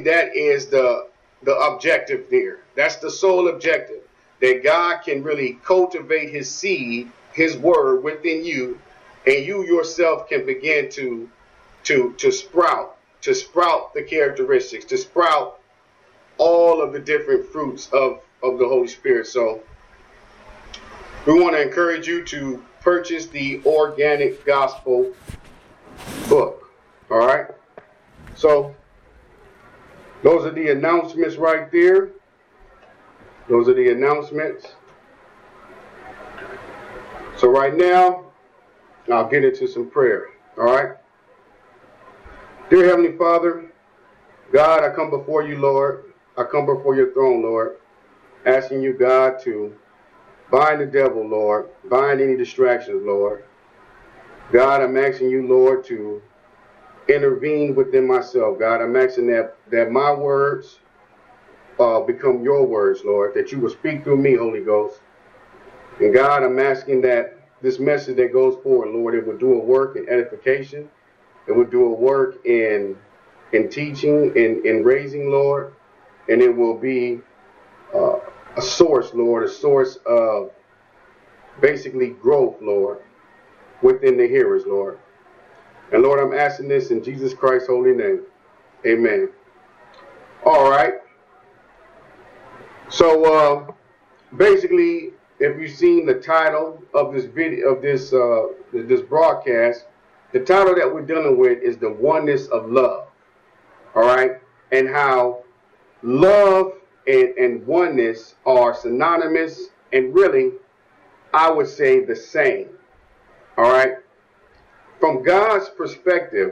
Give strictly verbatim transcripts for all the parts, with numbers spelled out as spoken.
that is the the objective there. That's the sole objective, that God can really cultivate his seed, his word within you, and you yourself can begin to to to sprout, to sprout the characteristics, to sprout all of the different fruits of, of the Holy Spirit. So we want to encourage you to purchase the Organic Gospel book. All right. So those are the announcements right there. Those are the announcements. So right now, I'll get into some prayer. All right. Dear Heavenly Father, God, I come before you, Lord. I come before your throne, Lord, asking you, God, to bind the devil, Lord. Bind any distractions, Lord. God, I'm asking you, Lord, to intervene within myself. God, I'm asking that, that my words uh, become your words, Lord, that you will speak through me, Holy Ghost. And God, I'm asking that this message that goes forward, Lord, it will do a work in edification. It will do a work in in teaching, in, in raising, Lord. And it will be uh, a source, Lord, a source of basically growth, Lord, within the hearers, Lord. And Lord, I'm asking this in Jesus Christ's holy name. Amen. All right. So uh, basically, if you've seen the title of this video, of this uh, this broadcast, the title that we're dealing with is the oneness of love. All right, and how love and, and oneness are synonymous, and really, I would say the same. All right. From God's perspective,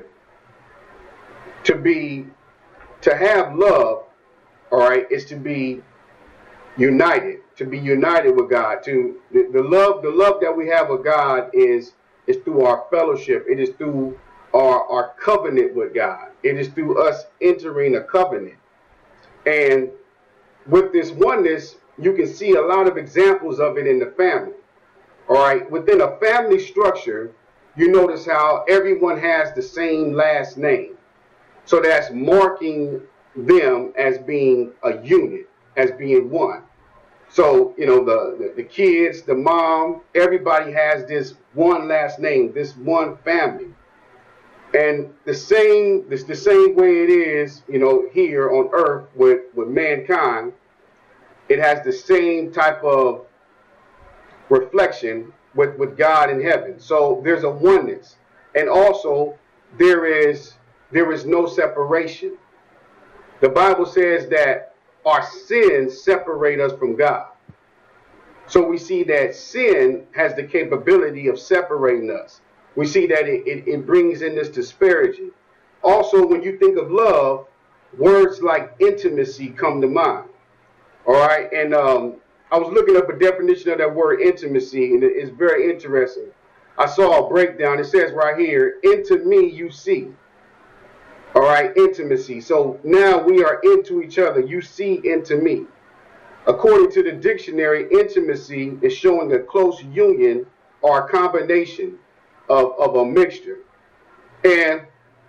to be, to have love, all right, is to be united, to be united with God. To the, the love, the love that we have with God is is through our fellowship. It is through our our covenant with God. It is through us entering a covenant. And with this oneness, you can see a lot of examples of it in the family. All right, within a family structure, you notice how everyone has the same last name. So that's marking them as being a unit, as being one. So, you know, the, the, the kids, the mom, everybody has this one last name, this one family. And the same, this the same way it is, you know, here on earth with, with mankind, it has the same type of reflection with, with God in heaven. So there's a oneness. And also there is there is no separation. The Bible says that our sins separate us from God. So we see that sin has the capability of separating us. We see that it, it, it brings in this disparity. Also, when you think of love, words like intimacy come to mind. All right. And um, I was looking up a definition of that word intimacy, and it is very interesting. I saw a breakdown. It says right here, into me you see. All right, intimacy. So now we are into each other. You see into me. According to the dictionary, intimacy is showing a close union or a combination of, of a mixture. And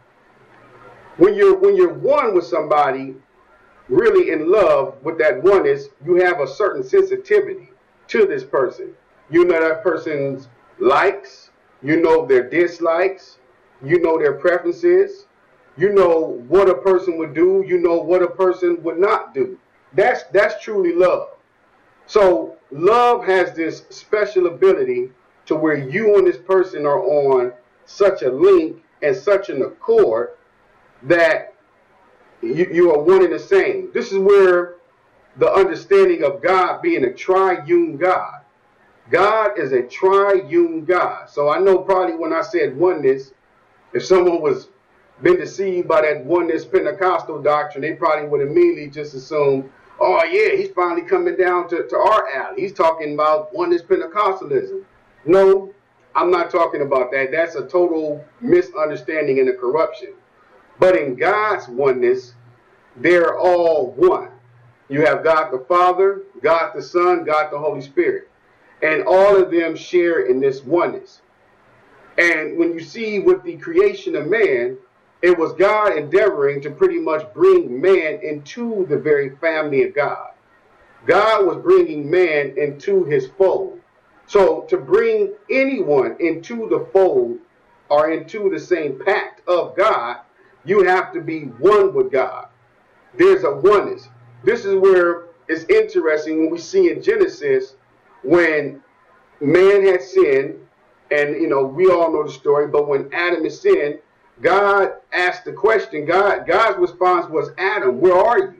when you're when you're one with somebody, really in love with that oneness, you have a certain sensitivity to this person. You know that person's likes, you know their dislikes, you know their preferences. You know what a person would do. You know what a person would not do. That's that's truly love. So love has this special ability to where you and this person are on such a link and such an accord that you, you are one and the same. This is where the understanding of God being a triune God. God is a triune God. So I know probably when I said oneness, if someone was been deceived by that oneness Pentecostal doctrine, they probably would immediately just assume, oh yeah, he's finally coming down to, to our alley. He's talking about oneness Pentecostalism. No, I'm not talking about that. That's a total misunderstanding and a corruption. But in God's oneness, they're all one. You have God the Father, God the Son, God the Holy Spirit. And all of them share in this oneness. And when you see with the creation of man, It was God endeavoring to pretty much bring man into the very family of God. God was bringing man into his fold. So to bring anyone into the fold or into the same pact of God, you have to be one with God. There's a oneness. This is where it's interesting when we see in Genesis when man had sinned, and you know we all know the story, but when Adam had sinned, God asked the question, God, God's response was, Adam, where are you?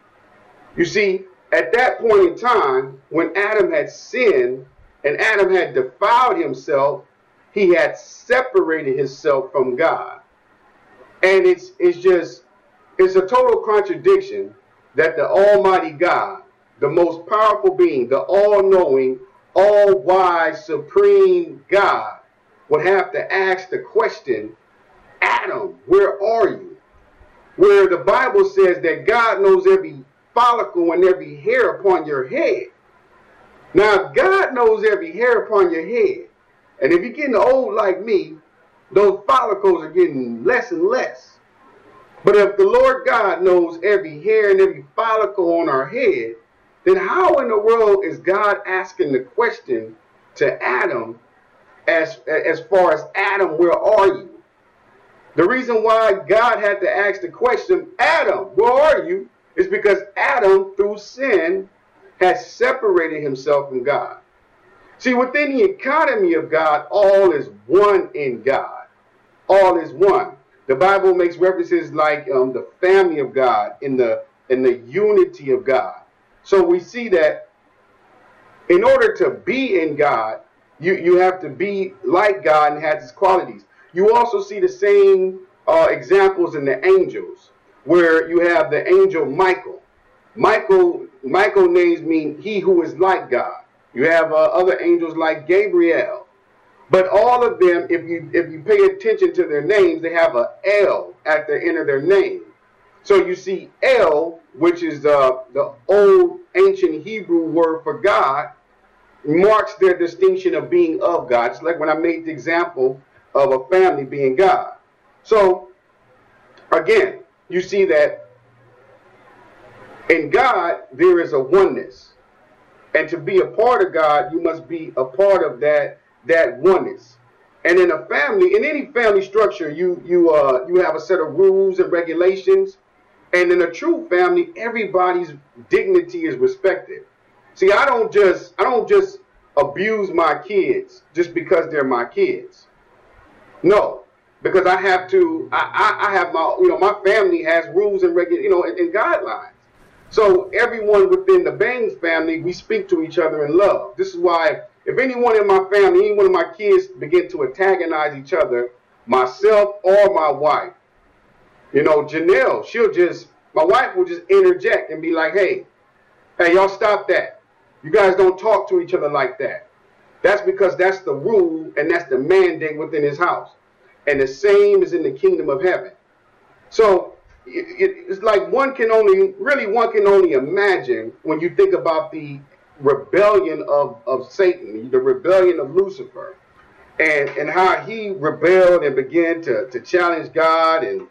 You see, at that point in time, when Adam had sinned and Adam had defiled himself, he had separated himself from God. And it's it's just, it's a total contradiction that the Almighty God, the most powerful being, the all-knowing, all-wise, supreme God, would have to ask the question, Adam, where are you? Where the Bible says that God knows every follicle and every hair upon your head. Now, if God knows every hair upon your head, and if you're getting old like me, those follicles are getting less and less. But if the Lord God knows every hair and every follicle on our head, then how in the world is God asking the question to Adam as, as far as Adam, where are you? The reason why God had to ask the question, Adam, where are you? Is because Adam, through sin, has separated himself from God. See, within the economy of God, all is one in God. All is one. The Bible makes references like um, the family of God, in the in the unity of God. So we see that in order to be in God, you, you have to be like God and have his qualities. You also see the same uh, examples in the angels, where you have the angel Michael. Michael, Michael names mean he who is like God. You have uh, other angels like Gabriel. But all of them, if you if you pay attention to their names, they have a L at the end of their name. So you see El, which is uh, the old ancient Hebrew word for God, marks their distinction of being of God. It's like when I made the example of a family being God. So again, you see that in God there is a oneness. And to be a part of God, you must be a part of that that oneness. And in a family, in any family structure, you you uh you have a set of rules and regulations. And in a true family, everybody's dignity is respected. See, I don't just I don't just abuse my kids just because they're my kids. No, because I have to. I I, I have my you know my family has rules and regu you know and, and guidelines. So everyone within the Baines family, we speak to each other in love. This is why if anyone in my family, any one of my kids begin to antagonize each other, myself or my wife, you know, Janelle, she'll just, my wife will just interject and be like, hey, hey, y'all stop that. You guys don't talk to each other like that. That's because that's the rule and that's the mandate within his house. And the same is in the kingdom of heaven. So it's like one can only, really one can only imagine when you think about the rebellion of, of Satan, the rebellion of Lucifer, and, and how he rebelled and began to, to challenge God, and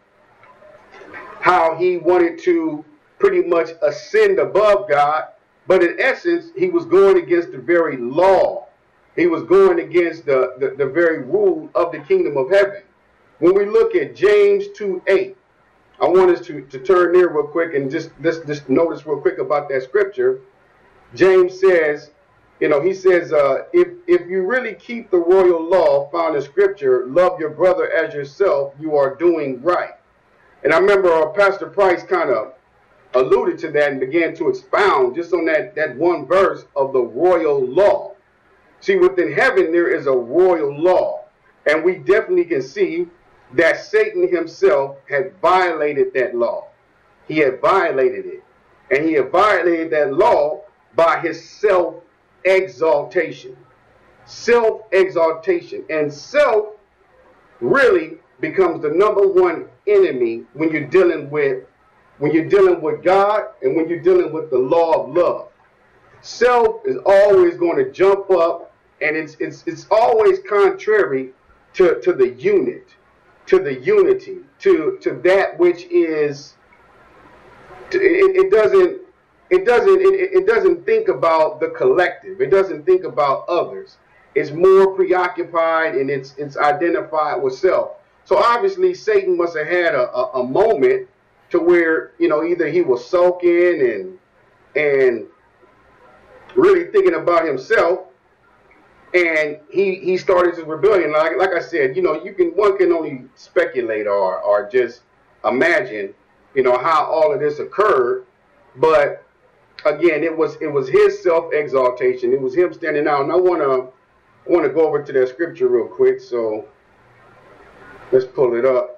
how he wanted to pretty much ascend above God. But in essence, he was going against the very law. He was going against the, the, the very rule of the kingdom of heaven. When we look at James two eight, I want us to, to turn there real quick and just, just, just notice real quick about that scripture. James says, you know, he says, uh, if, if you really keep the royal law found in scripture, love your brother as yourself, you are doing right. And I remember uh, Pastor Price kind of alluded to that and began to expound just on that, that one verse of the royal law. See, within heaven, there is a royal law. And we definitely can see that Satan himself had violated that law. He had violated it. And he had violated that law by his self-exaltation. Self-exaltation. And self really becomes the number one enemy when you're dealing with when you're dealing with God and when you're dealing with the law of love. Self is always going to jump up, and it's it's it's always contrary to, to the unit. to the unity, to to that which is. To, it, it doesn't. It doesn't. It, it doesn't think about the collective. It doesn't think about others. It's more preoccupied and it's it's identified with self. So obviously Satan must have had a, a, a moment to where, you know, either he was sulking and and really thinking about himself, and he he started his rebellion. Like like I said, you know, you can one can only speculate or or just imagine, you know, how all of this occurred. But again, it was it was his self-exaltation. It was him standing out. And I wanna I wanna go over to that scripture real quick. So let's pull it up.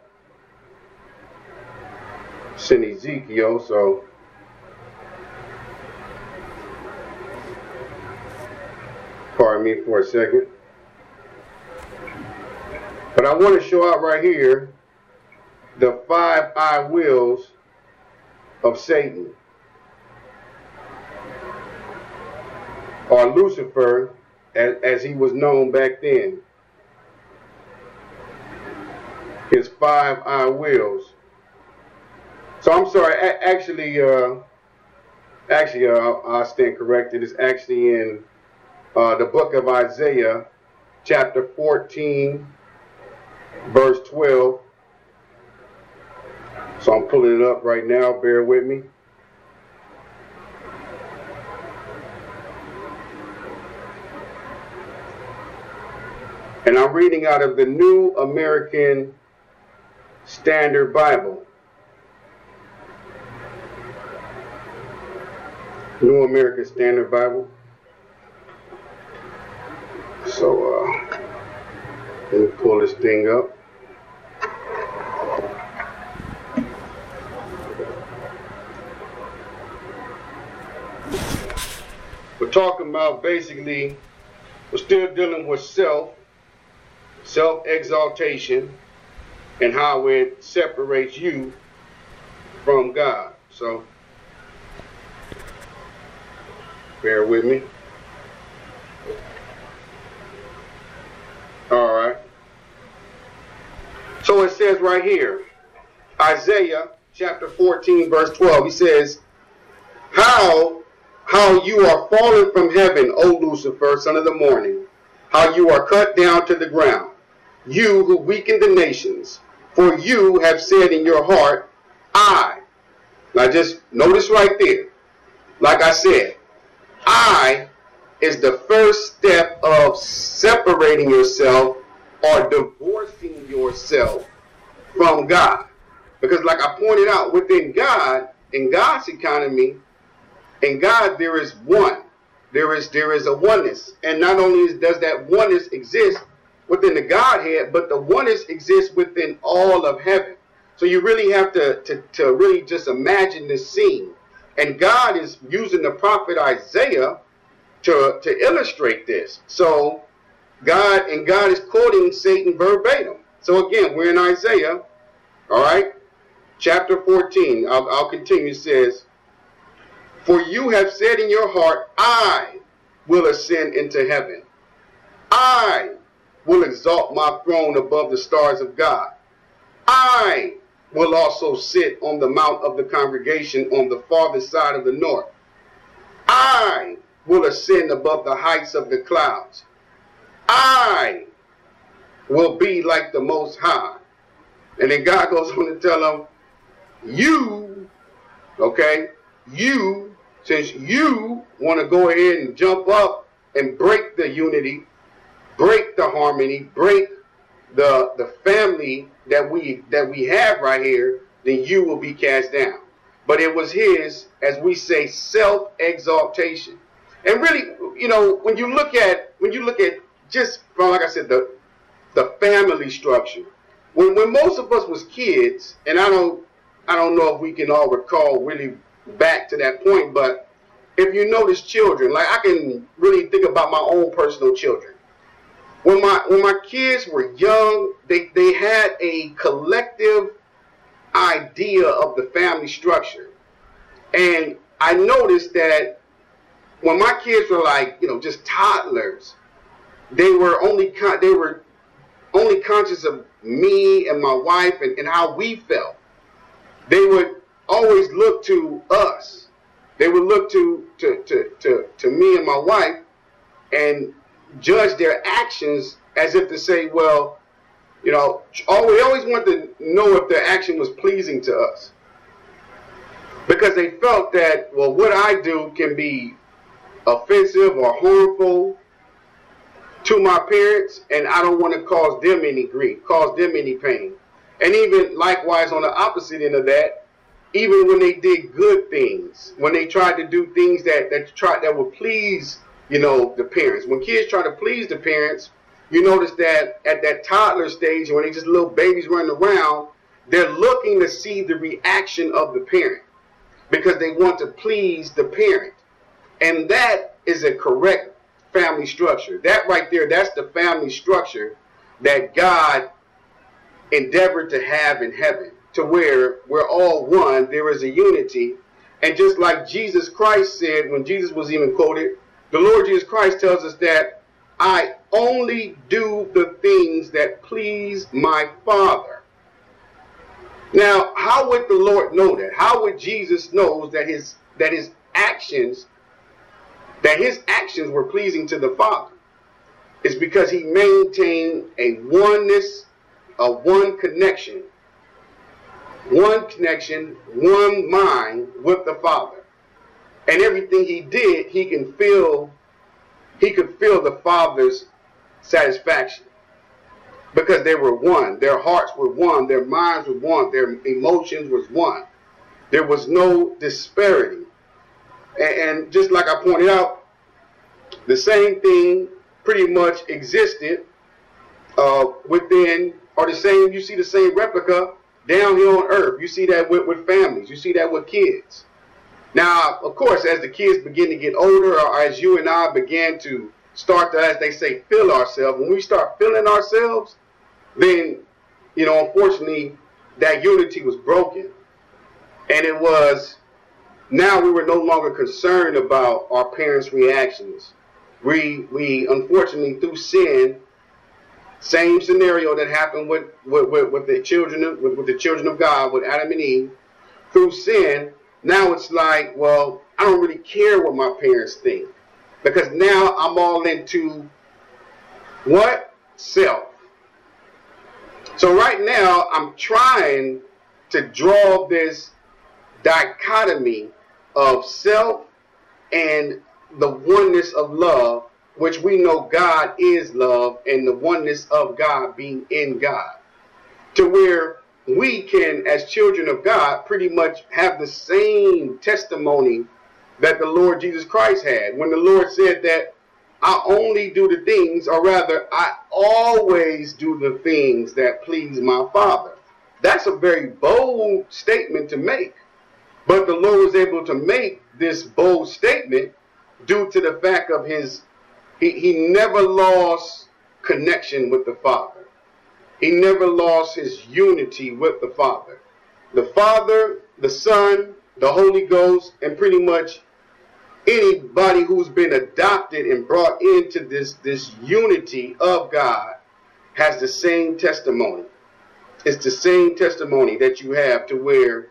It's in Ezekiel, so pardon me for a second. But I want to show out right here the five I wills of Satan, or Lucifer, as, as he was known back then. His five I wills. So I'm sorry. A- actually, uh, actually, uh, I stand corrected. It's actually in uh, the book of Isaiah, chapter fourteen, verse twelve. So I'm pulling it up right now. Bear with me. And I'm reading out of the New American Standard Bible. New American Standard Bible. So, uh, let me pull this thing up. We're talking about basically, we're still dealing with self, self-exaltation, and how it separates you from God. So, bear with me. All right. So it says right here, Isaiah chapter fourteen, verse twelve. He says, How, how you are fallen from heaven, O Lucifer, son of the morning, how you are cut down to the ground, you who weaken the nations. For you have said in your heart, I. Now just notice right there, like I said, I is the first step of separating yourself or divorcing yourself from God. Because like I pointed out, within God, in God's economy, in God there is one. There is there is a oneness. And not only does that oneness exist within the Godhead, but the oneness exists within all of heaven. So you really have to, to, to really just imagine this scene. And God is using the prophet Isaiah to, to illustrate this. So God, and God is quoting Satan verbatim. So again, we're in Isaiah, all right, chapter fourteen. I'll, I'll continue. It says, For you have said in your heart, I will ascend into heaven. I will exalt my throne above the stars of God. I will also sit on the mount of the congregation on the farthest side of the north. I will ascend above the heights of the clouds. I will be like the Most High. And then God goes on to tell them, you, okay, you, since you want to go ahead and jump up and break the unity, break the harmony, break the the family that we that we have right here, then you will be cast down. But it was his, as we say, self-exaltation. And really, you know, when you look at when you look at just from, like I said, the the family structure, when when most of us was kids, and I don't I don't know if we can all recall really back to that point, but if you notice children, like I can really think about my own personal children. When my when my kids were young, they, they had a collective idea of the family structure. And I noticed that when my kids were like, you know, just toddlers, they were only they were only conscious of me and my wife and, and how we felt. They would always look to us. They would look to, to, to, to, to me and my wife and judge their actions as if to say, well, you know, we always want to know if their action was pleasing to us. Because they felt that, well, what I do can be offensive or harmful to my parents, and I don't want to cause them any grief, cause them any pain. And even likewise on the opposite end of that, even when they did good things, when they tried to do things that that try that would please, you know, the parents. When kids try to please the parents, you notice that at that toddler stage, when they just little babies running around, they're looking to see the reaction of the parent because they want to please the parent. And that is a correct family structure. That right there, that's the family structure that God endeavored to have in heaven, to where we're all one, there is a unity. And just like Jesus Christ said, when Jesus was even quoted, the Lord Jesus Christ tells us that I only do the things that please my Father. Now, how would the Lord know that? How would Jesus know that his that his actions that his actions were pleasing to the Father? It's because he maintained a oneness, a one connection, one connection, one mind with the Father. And everything he did, he can feel, he could feel the Father's satisfaction. Because they were one. Their hearts were one. Their minds were one. Their emotions was one. There was no disparity. And, and just like I pointed out, the same thing pretty much existed uh, within, or the same, you see the same replica down here on earth. You see that with, with families. You see that with kids. Now, of course, as the kids begin to get older, or as you and I began to start to, as they say, feel ourselves, when we start feeling ourselves, then, you know, unfortunately, that unity was broken. And it was, now we were no longer concerned about our parents' reactions. We, we unfortunately, through sin, same scenario that happened with, with, with, with the children of, with, with the children of God, with Adam and Eve, through sin, now it's like, well, I don't really care what my parents think. Because now I'm all into what? Self. So right now, I'm trying to draw this dichotomy of self and the oneness of love, which we know God is love, and the oneness of God being in God, to where we can, as children of God, pretty much have the same testimony that the Lord Jesus Christ had. When the Lord said that I only do the things, or rather, I always do the things that please my Father. That's a very bold statement to make. But the Lord was able to make this bold statement due to the fact of his, he, he never lost connection with the Father. He never lost his unity with the Father. The Father, the Son, the Holy Ghost, and pretty much anybody who's been adopted and brought into this, this unity of God has the same testimony. It's the same testimony that you have, to where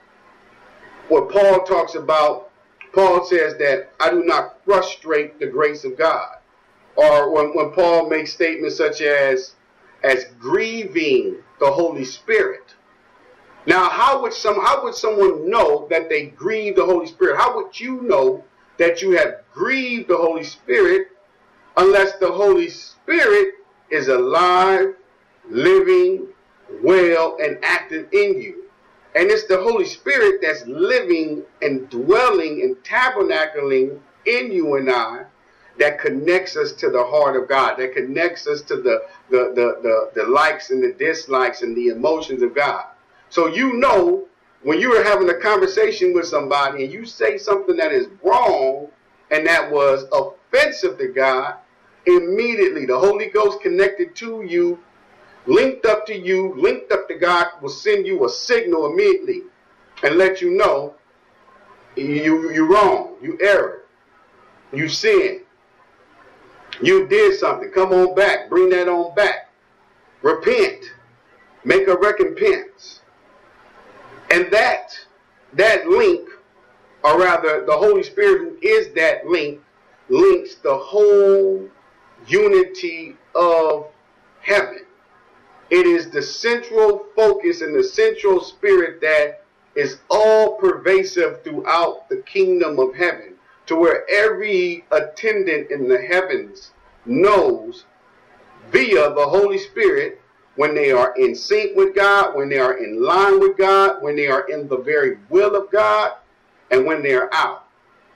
what Paul talks about, Paul says that I do not frustrate the grace of God. Or when, when Paul makes statements such as, as grieving the Holy Spirit. Now, how would some, how would someone know that they grieve the Holy Spirit? How would you know that you have grieved the Holy Spirit unless the Holy Spirit is alive, living, well, and active in you? And it's the Holy Spirit that's living and dwelling and tabernacling in you and I that connects us to the heart of God, that connects us to the, the, the, the, the likes and the dislikes and the emotions of God. So you know, when you are having a conversation with somebody and you say something that is wrong and that was offensive to God, immediately the Holy Ghost connected to you, linked up to you, linked up to God, will send you a signal immediately and let you know you, you're wrong, you erred, you sinned, you did something. Come on back, bring that on back. repent, make a recompense. And that, that link, or rather the Holy Spirit who is that link, links the whole unity of heaven. It is the central focus and the central spirit that is all pervasive throughout the kingdom of heaven, to where every attendant in the heavens knows via the Holy Spirit when they are in sync with God, when they are in line with God, when they are in the very will of God, and when they are out.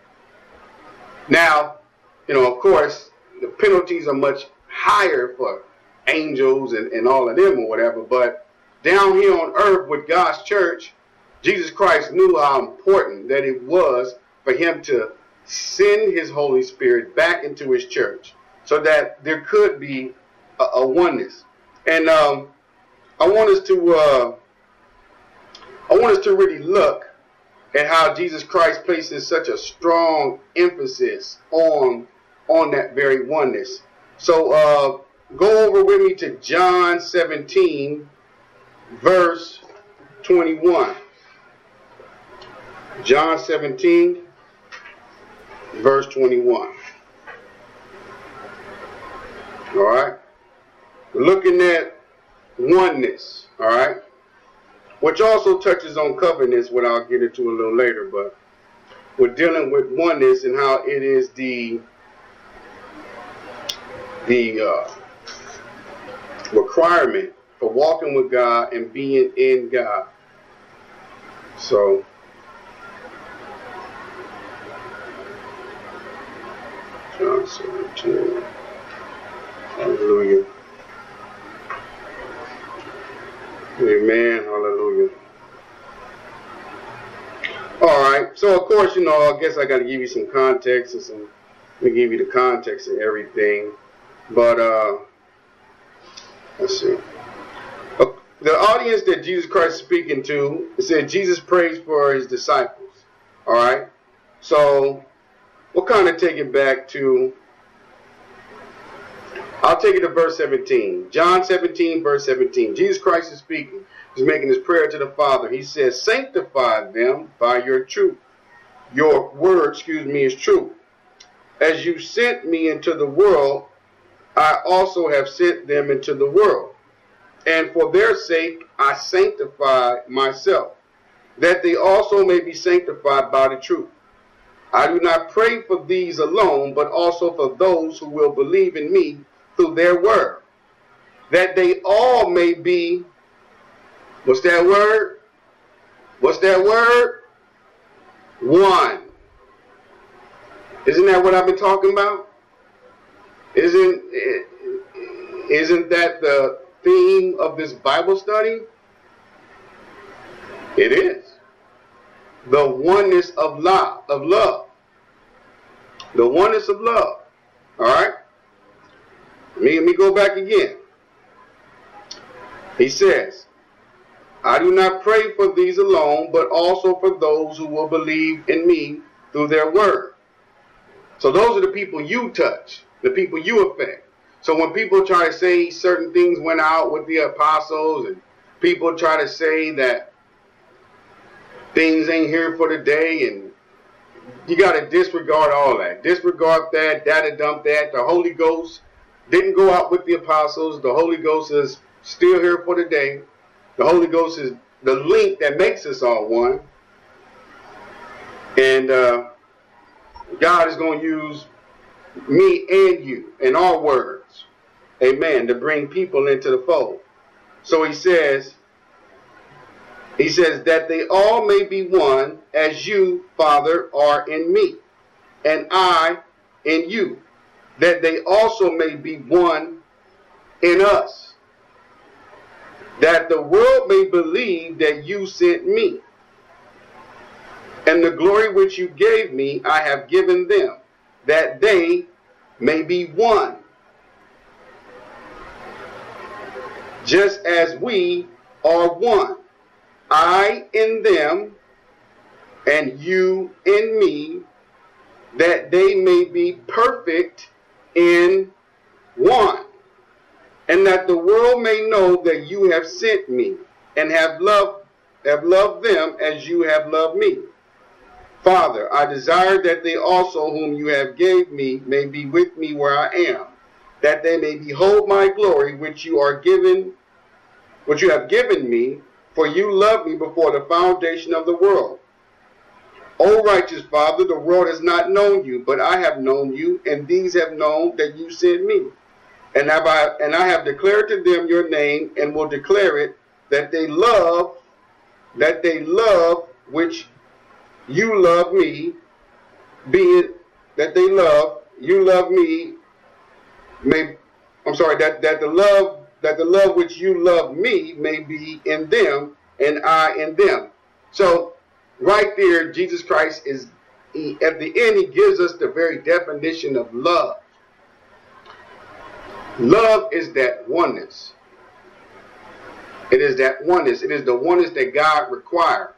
Now, you know, of course, the penalties are much higher for angels and, and all of them or whatever, but down here on earth with God's church, Jesus Christ knew how important that it was for him to send his Holy Spirit back into his church so that there could be a, a oneness. And um, I want us to uh, I want us to really look at how Jesus Christ places such a strong emphasis on on that very oneness. So uh, go over with me to John seventeen, verse twenty-one. John seventeen, verse twenty-one. All right. We're looking at oneness. All right. Which also touches on covenants, what I'll get into a little later. But we're dealing with oneness and how it is the the uh, requirement for walking with God and being in God. So, John seventeen. Hallelujah. Amen. Hallelujah. All right. So, of course, you know, I guess I got to give you some context and some, let me give you the context and everything. But, uh, let's see. Uh, the audience that Jesus Christ is speaking to, it said Jesus prays for his disciples. All right. So, we'll kind of take it back to, I'll take it to verse seventeen. John seventeen, verse seventeen. Jesus Christ is speaking. He's making his prayer to the Father. He says, sanctify them by your truth. Your word, excuse me, is true. As you sent me into the world, I also have sent them into the world. And for their sake, I sanctify myself, that they also may be sanctified by the truth. I do not pray for these alone, but also for those who will believe in me through their word, that they all may be, what's that word? What's that word? One. Isn't that what I've been talking about? Isn't, isn't that the theme of this Bible study? It is. The oneness of love, of love. The oneness of love. All right? Let me, let me go back again. He says, I do not pray for these alone, but also for those who will believe in me through their word. So those are the people you touch, the people you affect. So when people try to say certain things went out with the apostles, and people try to say that things ain't here for today, and you got to disregard all that. Disregard that, data dump that. The Holy Ghost didn't go out with the apostles. The Holy Ghost is still here for today. The Holy Ghost is the link that makes us all one. And uh, God is going to use me and you in our words, amen, to bring people into the fold. So he says, he says that they all may be one, as you, Father, are in me, and I in you, that they also may be one in us, that the world may believe that you sent me. And the glory which you gave me, I have given them, that they may be one, just as we are one. I in them, and you in me, that they may be perfect in one, and that the world may know that you have sent me, and have loved, have loved them as you have loved me. Father, I desire that they also whom you have gave me may be with me where I am, that they may behold my glory which you are given, which you have given me, for you loved me before the foundation of the world. O righteous Father, the world has not known you, but I have known you, and these have known that you sent me. And, have I, and I have declared to them your name, and will declare it, that they love, that they love which you love me, be it that they love, you love me, may, I'm sorry, that, that the love, that the love which you love me may be in them, and I in them. So right there, Jesus Christ is, he, at the end, he gives us the very definition of love. Love is that oneness. It is that oneness. It is the oneness that God requires.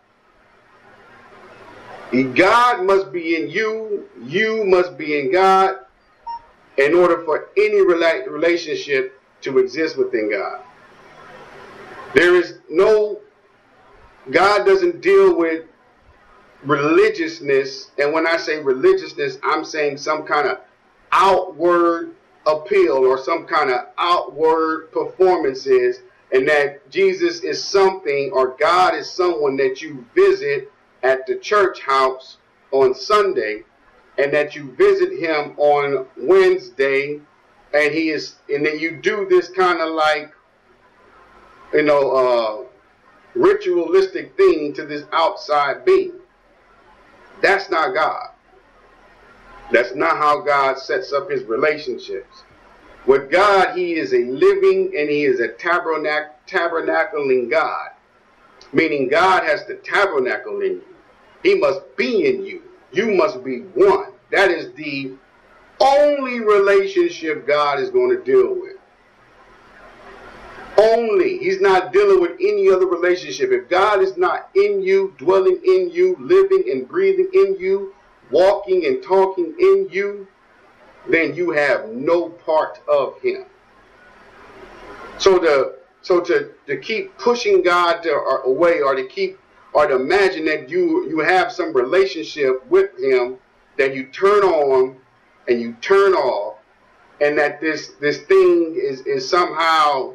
God must be in you. You must be in God in order for any rela relationship to exist within God. There is no, God doesn't deal with religiousness. And when I say religiousness, I'm saying some kind of outward appeal or some kind of outward performances, and that Jesus is something, or God is someone that you visit at the church house on Sunday, and that you visit him on Wednesday, and he is, and then you do this kind of like, you know, uh, ritualistic thing to this outside being. That's not God. That's not how God sets up his relationships. With God, he is a living and he is a tabernac tabernacling God. Meaning God has to tabernacle in you. He must be in you. You must be one. That is the only relationship God is going to deal with. Only. He's not dealing with any other relationship. If God is not in you, dwelling in you, living and breathing in you, walking and talking in you, then you have no part of him. So to so to, to keep pushing God to, or away, or to keep or to imagine that you you have some relationship with him that you turn on and you turn off, and that this this thing is is somehow,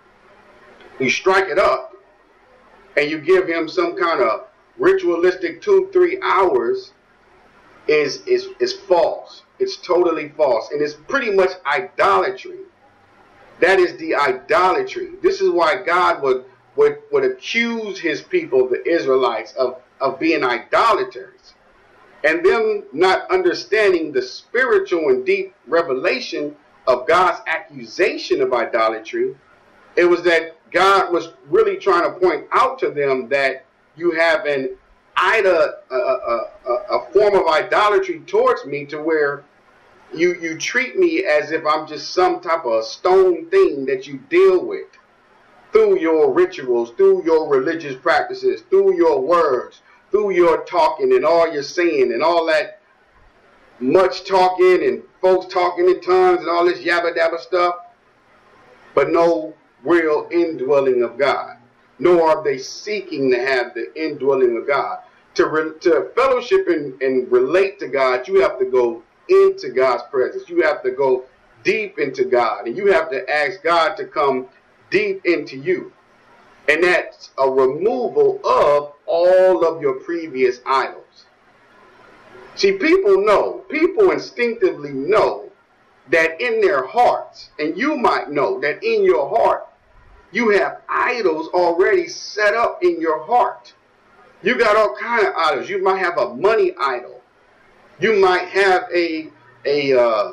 you strike it up and you give him some kind of ritualistic two three hours, is is is false. It's totally false, and it's pretty much idolatry. That is the idolatry. This is why God would would would accuse his people, the Israelites, of of being idolaters, and them not understanding the spiritual and deep revelation of God's accusation of idolatry. It was that God was really trying to point out to them that you have an idol, a, a, a, a form of idolatry towards me, to where you you treat me as if I'm just some type of stone thing that you deal with through your rituals, through your religious practices, through your words, through your talking and all your saying and all that much talking and folks talking in tongues and all this yabba dabba stuff, but no real indwelling of God, nor are they seeking to have the indwelling of God. To, re, to fellowship and, and relate to God, you have to go into God's presence. You have to go deep into God, and you have to ask God to come deep into you. And that's a removal of all of your previous idols. See, people know, people instinctively know that in their hearts, and you might know that in your heart, you have idols already set up in your heart. You got all kind of idols. You might have a money idol. You might have a a uh,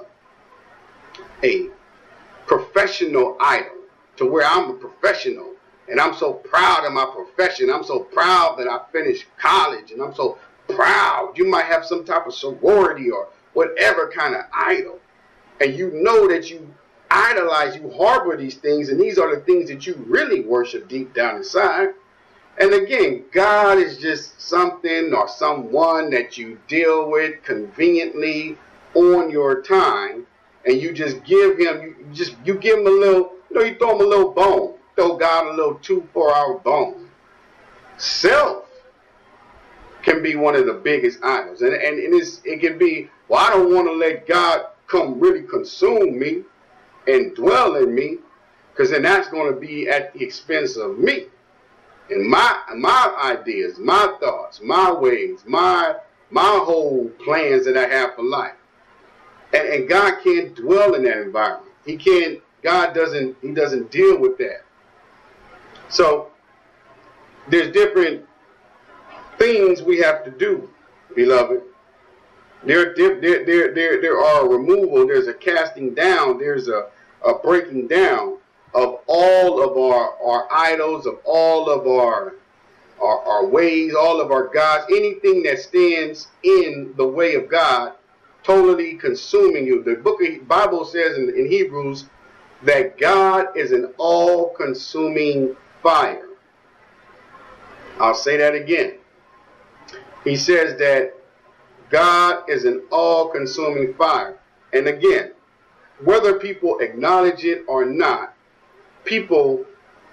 a professional idol, to where I'm a professional and I'm so proud of my profession. I'm so proud that I finished college, and I'm so proud. You might have some type of sorority or whatever kind of idol, and you know that you idolize, you harbor these things, and these are the things that you really worship deep down inside. And again, God is just something or someone that you deal with conveniently on your time, and you just give him, you just you give him a little You know, you throw him a little bone. Throw God a little two, four hour bone. Self can be one of the biggest idols. And, and, and it's, it can be, well, I don't want to let God come really consume me and dwell in me, because then that's going to be at the expense of me. And my my ideas, my thoughts, my ways, my my whole plans that I have for life. And, and God can't dwell in that environment. He can't, God doesn't, he doesn't deal with that. So there's different things we have to do, beloved. There, there, there, there, there, there are a removal, there's a casting down, there's a, a breaking down of all of our, our idols, of all of our, our, our ways, all of our gods, anything that stands in the way of God, totally consuming you. The book of Bible says in, in Hebrews that God is an all-consuming fire. I'll say that again. He says that God is an all-consuming fire. And again, whether people acknowledge it or not, people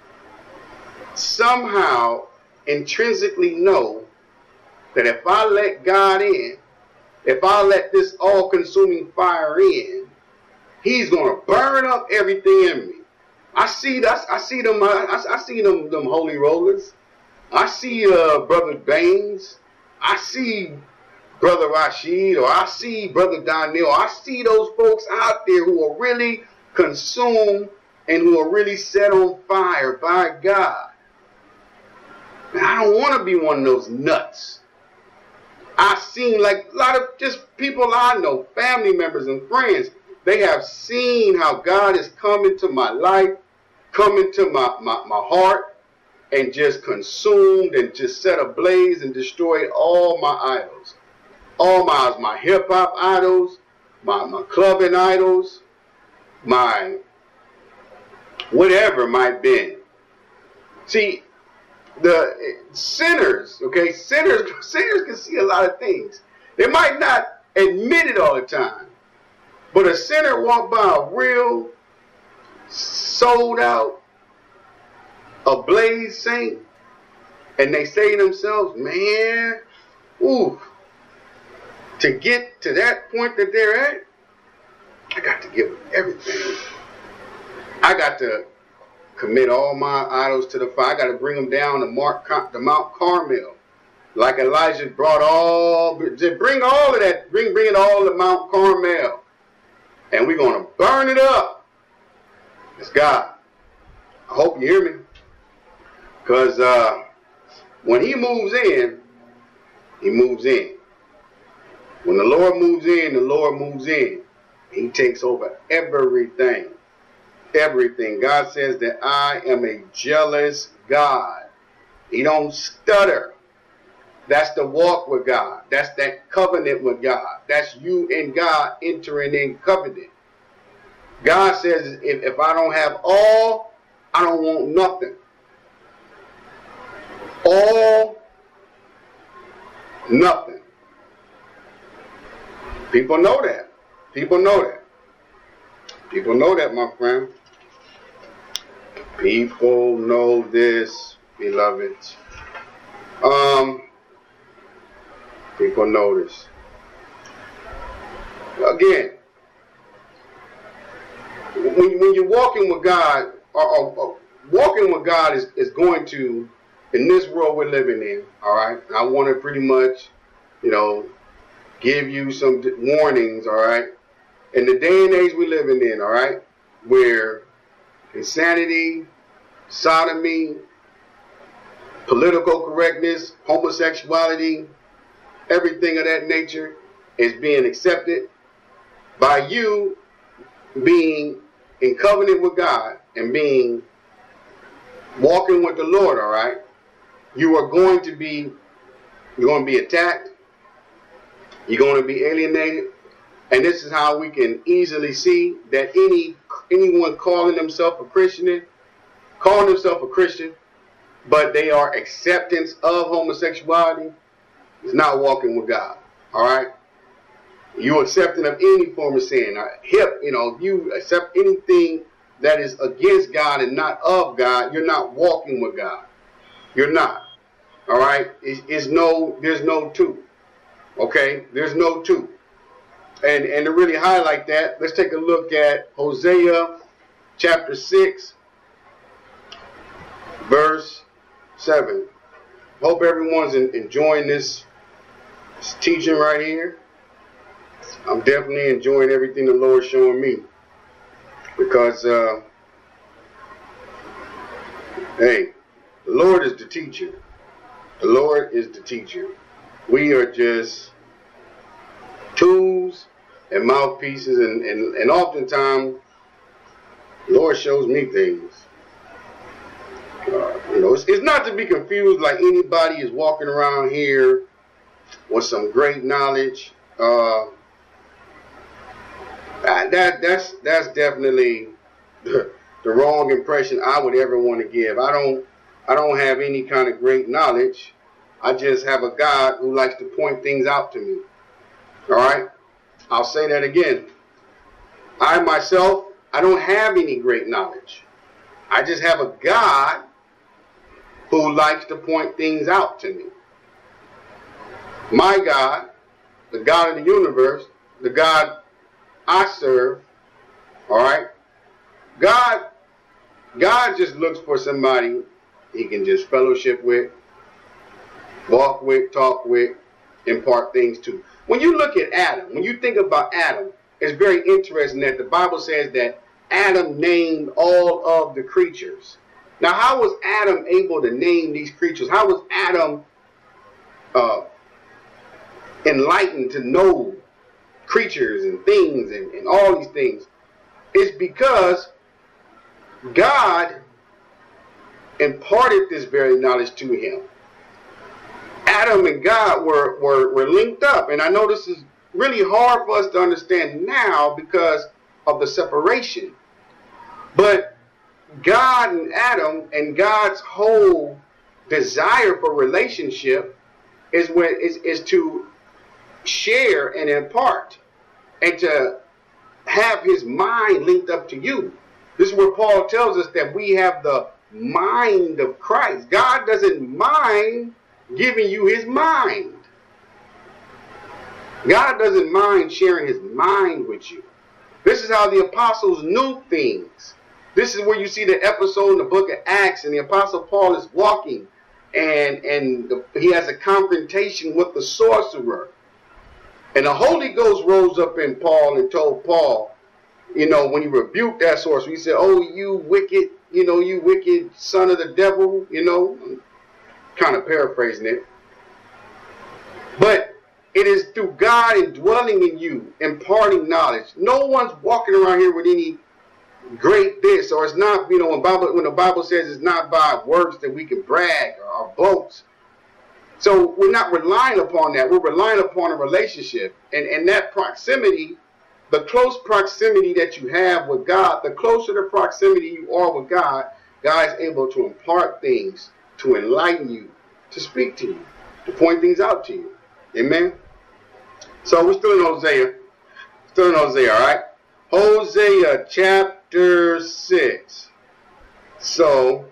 somehow intrinsically know that if I let God in, if I let this all-consuming fire in, he's going to burn up everything in me. I see that. I see them. I, I see them. Them holy rollers. I see uh, Brother Baines. I see Brother Rashid, or I see Brother Donnell. I see those folks out there who are really consumed and who are really set on fire by God. And I don't want to be one of those nuts. I've seen, like a lot of just people I know, family members and friends, they have seen how God has come into my life, come into my, my, my heart, and just consumed and just set ablaze and destroyed all my idols. All my, my hip-hop idols, my, my clubbing idols, my whatever might be. See, the sinners, okay, sinners, sinners can see a lot of things. They might not admit it all the time, but a sinner walked by a real, sold out, ablaze saint, and they say to themselves, man, ooh, to get to that point that they're at, I got to give them everything. I got to commit all my idols to the fire. I got to bring them down to, Mark, to Mount Carmel, like Elijah brought all. Bring all of that. Bring, bring it all to Mount Carmel, and we're gonna burn it up. It's God. I hope you hear me, because uh, when He moves in, He moves in. When the Lord moves in, the Lord moves in. He takes over everything. Everything. God says that I am a jealous God. He don't stutter. That's the walk with God. That's that covenant with God. That's you and God entering in covenant. God says if, if I don't have all, I don't want nothing. All, nothing. People know that. People know that. People know that, my friend. People know this, beloved. Um, people know this. Again, when, when you're walking with God, or, or, or walking with God is, is going to, in this world we're living in, all right? I want to pretty much, you know, give you some warnings, all right? In the day and age we're living in, all right, where insanity, sodomy, political correctness, homosexuality, everything of that nature is being accepted, by you being in covenant with God and being walking with the Lord, all right, you are going to be, you're going to be attacked, you're going to be alienated. And this is how we can easily see that any anyone calling themselves a Christian, calling themselves a Christian, but they are acceptance of homosexuality, is not walking with God. All right? You accepting of any form of sin. Hip, you know, you accept anything that is against God and not of God, you're not walking with God. You're not. All right? It's, it's no, there's no two. Okay? There's no two. And, and to really highlight that, let's take a look at Hosea chapter six, verse seven. Hope everyone's in, enjoying this, this teaching right here. I'm definitely enjoying everything the Lord's showing me. Because, uh, hey, the Lord is the teacher. The Lord is the teacher. We are just tools and mouthpieces, and, and, and oftentimes, the Lord shows me things. Uh, you know, it's, it's not to be confused like anybody is walking around here with some great knowledge. Uh, that that's that's definitely the, the wrong impression I would ever want to give. I don't I don't have any kind of great knowledge. I just have a God who likes to point things out to me. All right? I'll say that again. I myself, I don't have any great knowledge. I just have a God who likes to point things out to me. My God, the God of the universe, the God I serve, all right? God, God just looks for somebody he can just fellowship with, walk with, talk with, impart things to. When you look at Adam, when you think about Adam, it's very interesting that the Bible says that Adam named all of the creatures. Now, how was Adam able to name these creatures? How was Adam uh, enlightened to know creatures and things and, and all these things? It's because God imparted this very knowledge to him. Adam and God were, were, were linked up. And I know this is really hard for us to understand now because of the separation. But God and Adam and God's whole desire for relationship is when is, is to share and impart and to have his mind linked up to you. This is where Paul tells us that we have the mind of Christ. God doesn't mind giving you his mind. God doesn't mind sharing his mind with you. This is how the apostles knew things. This is where you see the episode in the book of Acts, and the apostle Paul is walking, and, and the, he has a confrontation with the sorcerer. And the Holy Ghost rose up in Paul and told Paul, you know, when he rebuked that sorcerer, he said, oh, you wicked, you know, you wicked son of the devil, you know, I'm kind of paraphrasing it. But it is through God indwelling in you, imparting knowledge. No one's walking around here with any great this, or it's not, you know, when Bible when the Bible says it's not by works that we can brag or boast. So we're not relying upon that. We're relying upon a relationship. And, and that proximity, the close proximity that you have with God, the closer the proximity you are with God, God is able to impart things, to enlighten you, to speak to you, to point things out to you. Amen? So we're still in Hosea. Still in Hosea, all right? Hosea chapter six. So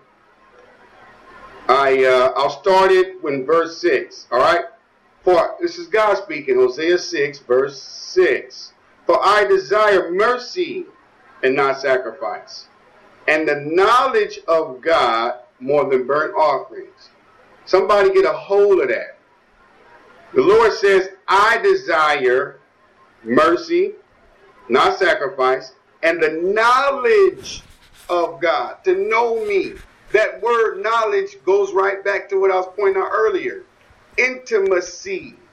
I uh, I'll start it when verse six. All right. For this is God speaking. Hosea six verse six. For I desire mercy and not sacrifice, and the knowledge of God more than burnt offerings. Somebody get a hold of that. The Lord says, I desire mercy, not sacrifice, and the knowledge of God, to know me. That word knowledge goes right back to what I was pointing out earlier. Intimacy.